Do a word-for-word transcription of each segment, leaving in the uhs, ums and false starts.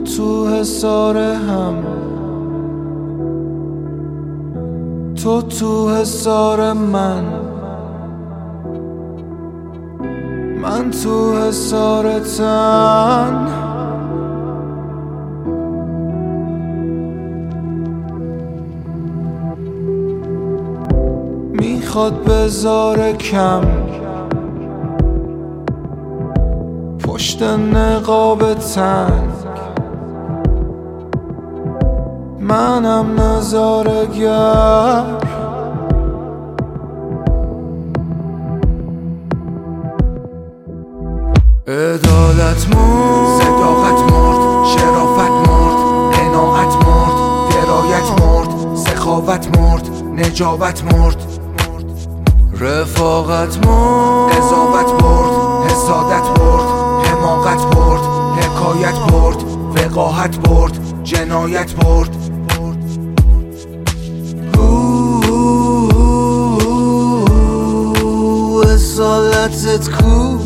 تو حصار هم، تو تو حصار من، من تو حصار تن. میخواد بذاره کم پشت نقاب تنگ، منم نظاره‌گر. عدالت مرد، صداقت مرد، شرافت مرد، قناعت مرد، درایت مرد، سخاوت مرد، نجابت مرد، رفاقت مرد، قضاوت برد، حسادت برد، حماقت برد، حکایت برد، وقاحت برد، جنایت برد. اصالتت کو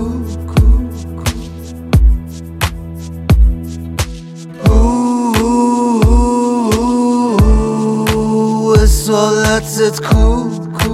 اصالتت کو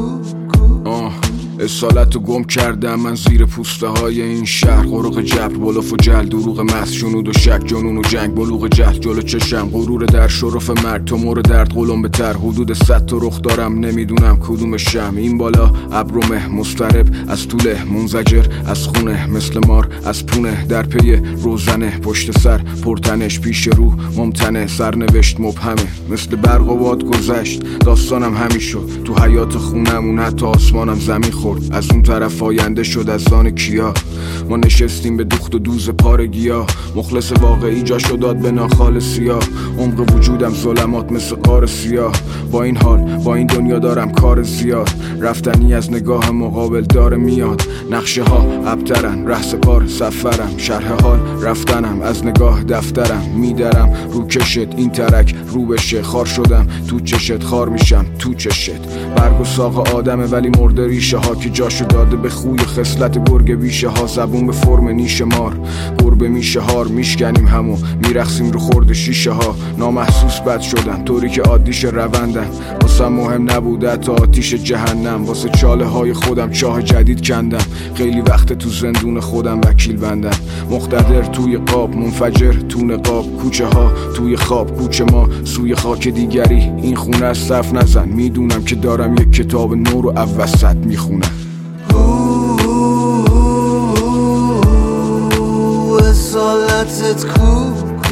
اصالت رو گم کردم من زیر پوسته های این شهر. غرق جبر، بلوف و جل، دروغ محض، جنود و شک، جنون و جنگ، بلوغ جهل جلو چشم، غرور در شرف مرگ، تو مور درد قلم بتر، حدود صد تا رخ دارم نمیدونم کدوم شم. این بالا ابرومه مضطرب از طوله، منزجر از خونه مثل مار از پونه، در پی روزنه پشت سر پرتنش، پیش رو ممتنه، سرنوشت مبهمه مثل برق و باد گذشت. داستانم همین شد تو حیات خونمون، حتی آسمانم زمین خورد. از اون طرف آینده شد از آن کیا، ما نشستیم به دوخت و دوز پارگیا. مخلص واقعی جاشو داد به ناخال سیاه، عمق وجودم ظلمات مثل غار سیاه. با این حال با این دنیا دارم کار زیاد، رفتنی از نگاه مقابل داره میاد. نقشه ها ابترن، ره پار سفرم، شرح حال رفتنم از نگاه دفترم. میدرم رو کشت این ترک رو بشه، خار شدم تو چشت، خار میشم تو چشت. برگ و ساق آدمه ولی مرده ریشه ها که جاشو داده به خوی خصلت گرگ بیشه ها. زبون به فرم نیش مار، گربه میشه هار، میشکنیم همو میرخسیم رو خورد شیشه ها. نامحسوس بد شدن طوری که عادیش روندن، واسه مهم نبوده تا آتیش جهنم. واسه چاله های خودم چاه جدید کندم، خیلی وقت تو زندون خودم وکیل بندم. مقتدر توی قاب، منفجر تو نقاب، کوچه ها توی خواب، کوچه ما سوی خاک دیگری. این خونه از صف نزن، میدونم که دارم یک کتاب نو رو اوسط میخونم. اصالتت کو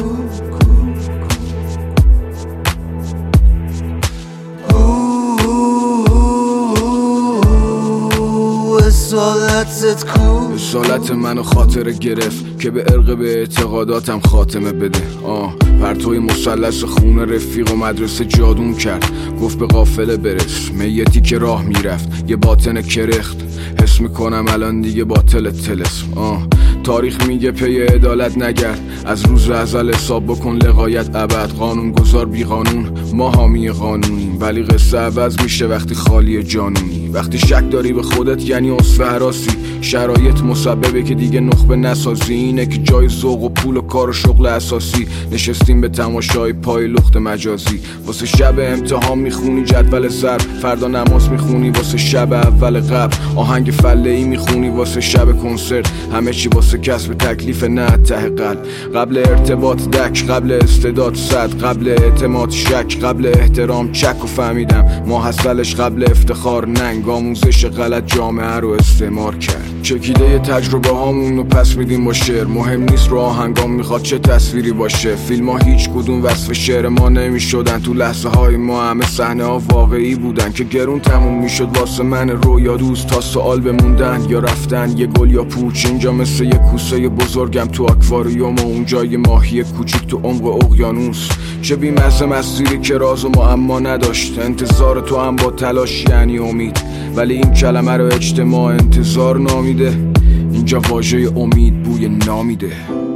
اصالتت کو اصالت منو خاطره گرفت که به عرق به اعتقاداتم خاتمه بده. آه پرتوی مثلث خون رفیق و مدرسه جادون کرد، گفت به قافله برس. میتی که راه میرفت یه باطن کرخت، حس میکنم الان دیگه باطل تلسم. آه تاریخ میگه پی عدالت نگرد، از روز ازل حساب بکن لغایت ابد. قانون گذار بی قانون، ما حامی قانونیم، ولی قصه عوض میشه وقتی خالی جانونی. وقتی شک داری به خودت یعنی اصفه حراسی، شرایط مسببه که دیگه نخبه نسازی. اینه که جای ذوق و پول و کار و شغل اساسی، نشستیم به تماشای پای لخت مجازی. واسه شب امتحان میخونی جدول ضرب، فردا نماز میخونی واسه شب اول قبل. آهنگ فله ای میخونی واسه شب کنسرت، همه چی واسه کسب تکلیف نه ته قلب. قبل ارتباط دک، قبل استعداد صد، قبل اعتماد شک، قبل احترام چک. و فهمیدم ما حاصلش قبل افتخار ننگ، آموزش غلط جامعه رو استعمار کرد. چکیده تجربه هامون رو پس میدیم با شعر، مهم نیست رو آهنگام میخواد چه تصویری باشه. فیلم ها هیچ کدوم وصف شعر ما نمیشدن، تو لحظه های ما همه صحنه ها واقعی بودن که گرون تموم میشد واسه من رویا دوست. تا سوال بموندن یا رفتن، یه گل یا پوچ. اینجا مثل یه کوسه بزرگم تو آکواریوم و اونجا یه ماهی کوچیک تو عمق اقیانوس. چه بی‌مزه مسیری که راز و معما نداشت، انتظار تو هم با تلاش یعنی امید، ولی این کلمه رو اجتماع انتظار نامیده. اینجا واژه امید بوی نامیده.